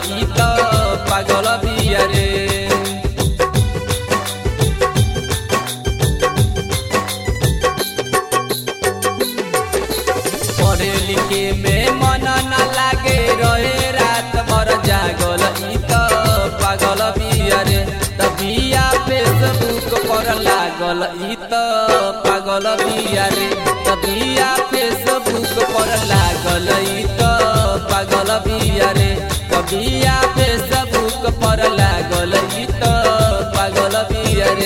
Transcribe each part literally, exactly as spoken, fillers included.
ई त पागल बिया रे। पढ़े लिखे में मन न लागे रहे रात भर जागल ई त पागल बिया रे। तबिया फेसबुक पर लागल ई त पागल बिया रे। तबिया फेसबुक पर लागल ई त पागल बिया रे। तबिया फेसबुक पर लागल ई त पागल बिया रे।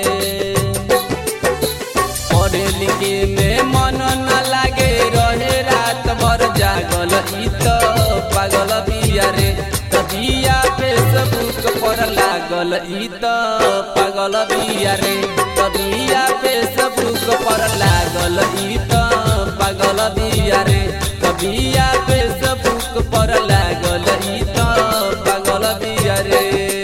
पढ़े लिखे में मन न लागे रहे रात भर जागल ई त पागल बिया रे। तबिया फेसबुक पर लागल ई त पागल बिया रे। तबिया फेसबुक पर लागल ई त पागल बिया रे। तबिया फेसबुक पर लागल ई त पागल बिया रे।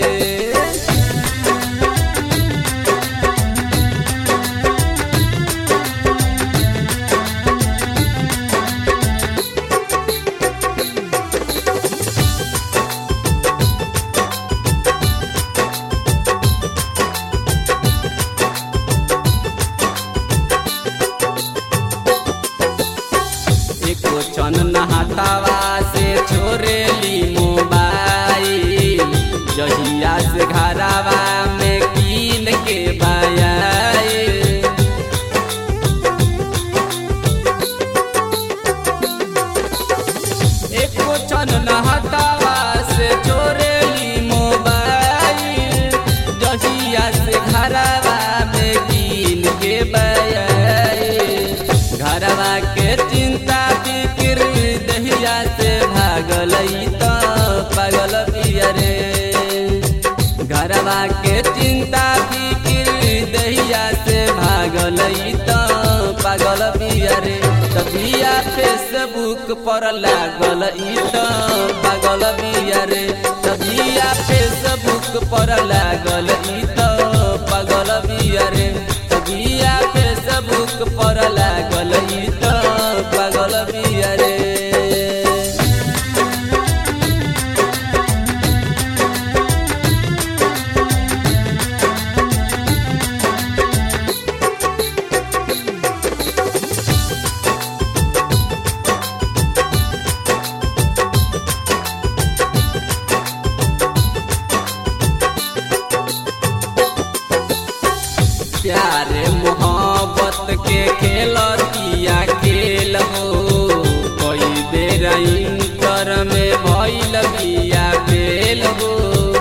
एको छन नहातावा से छोड़ेली मोबाइल। जहिया से घरावा में कीन के बायाइल। एको छन नहातावा से छोड़ेली मोबाइल। जहिया से घरावा में कीन के बायाइल। घरवा के चिंता फिक्र दहिया से भागल ई त पागल बिया रे। घरवा के चिंता फिक्र दहिया से भागल ई त पागल बिया रे। तबिया फेसबुक पर लागल ई त पागल बिया रे। तबिया फेसबुक पर लागल ई त पागल बिया रे। तबिया फेसबुक पर लागल ई त पागल बिया रे। प्यारे मोहब्बत के खेलतिया खेल हो। कई बेर इंटर में भइल बिया फेल हो।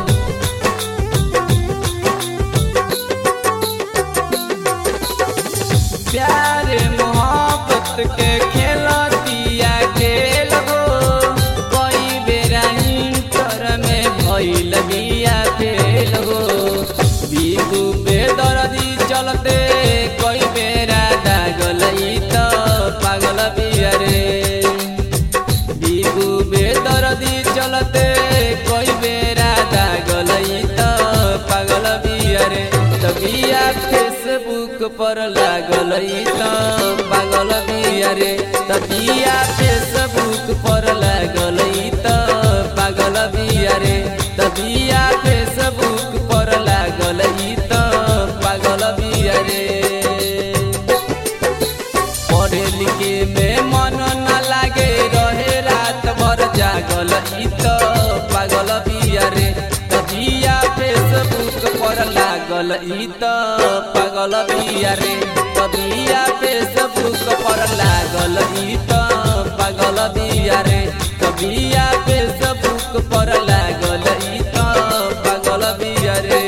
प्यारे मोहब्बत के खेलतिया खेल हो। कई बेर इंटर में भइल बिया फेल हो। बिगु बेदर्दी चलते कई बेरा दागल ई त पागल बिया रे। बिगु बेदर्दी चलते कई बेरा दागल ई त पागल बिया रे। तबिया फेसबुक पर लागल ई त पागल बिया रे। तबिया फेसबुक पर लागल ई त पागल बिया रे। तबिया फेसबुक पर लागल ई त पागल बिया रे। पढ़े लिखे में मन न लागे रहे रात भर जागल ई त पागल बिया रे। तबिया फेसबुक पर लागल ई त पागल बिया रे। तबिया फेसबुक पर लागल ई त पागल बिया रे। तबिया फेसबुक पर लागल ई त पागल बिया रे।